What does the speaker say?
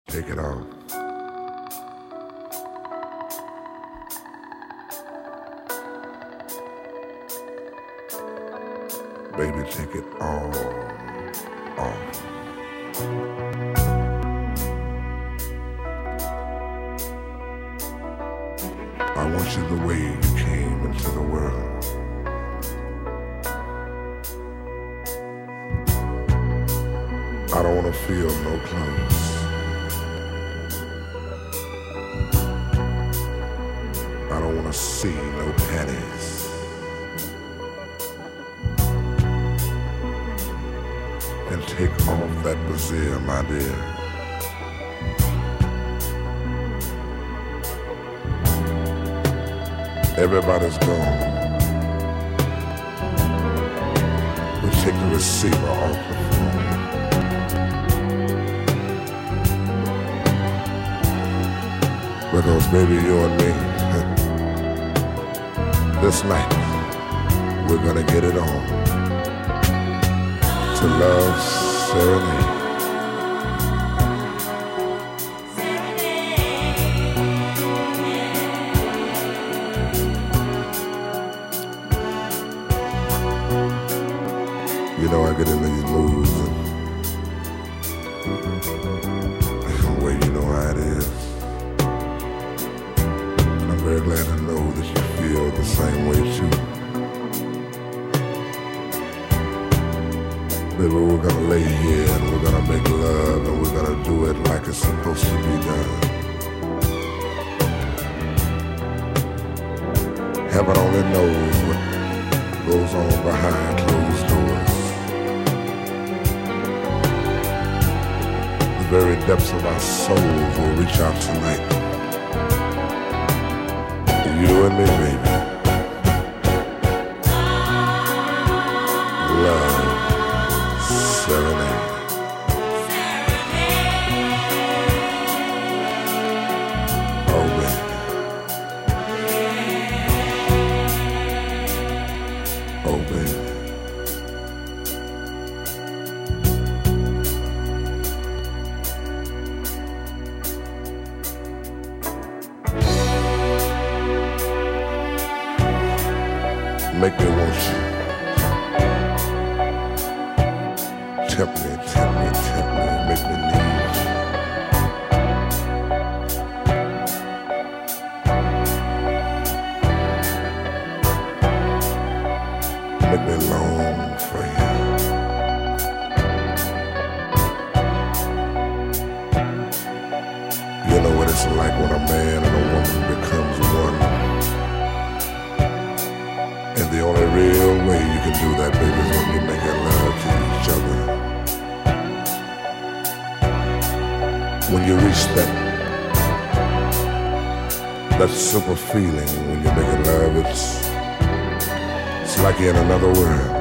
Take it off. Baby, take it all off. I want you the way you came into the world. I don't want to feel no clothes. I don't want to see no panties. And take off that brassiere, my dear. Everybody's gone. We'll take the receiver off the phone. Because baby, you and me, this night, we're gonna get it on. To love serenade. You know I get in these moods and well, you know how it is. And I'm very glad to know that you feel the same way too. Baby, we're gonna lay here and we're gonna make love and we're gonna do it like it's supposed to be done. Heaven only knows what goes on behind closed doors. The very depths of our souls will reach out tonight. You and me, baby. Love. Serenade. Oh, baby. Oh, baby. Make me want you. Tempt me, tempt me, tempt me, make me need you. Make me long for you. You know what it's like when a man and a woman becomes one. And the only real way you can do that, baby, is when you make love to each other. When you reach that simple feeling when you're making love, it's like you're in another world.